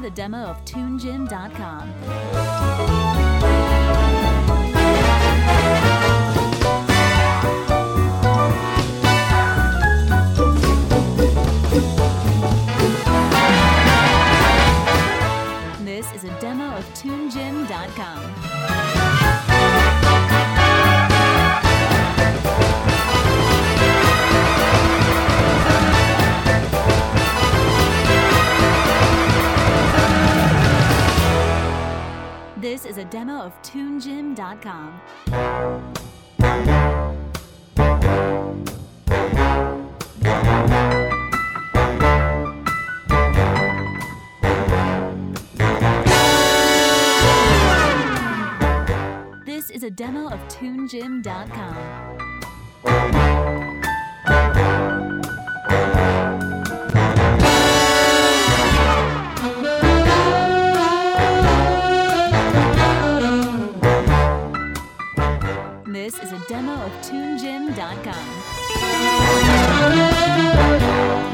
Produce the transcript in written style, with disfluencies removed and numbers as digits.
the demo of TuneGym.com. This is a demo of TuneGym.com. This is a demo of TuneGym.com. This is a demo of TuneGym.com. This is a demo of TuneGym.com.